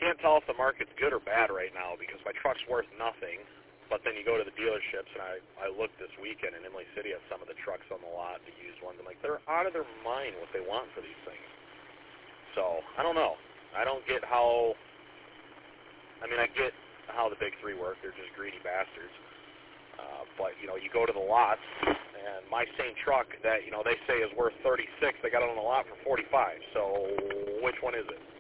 can't tell if the market's good or bad right now because my truck's worth nothing. But then you go to the dealerships, and I looked this weekend, and Imlay City has some of the trucks on the lot, the used ones. I'm like, they're out of their mind what they want for these things. So, I don't know. I don't get how, I mean, I get how the big three work. They're just greedy bastards. But, you know, you go to the lots, and my same truck that, you know, they say is worth 36, they got it on the lot for 45. So, which one is it?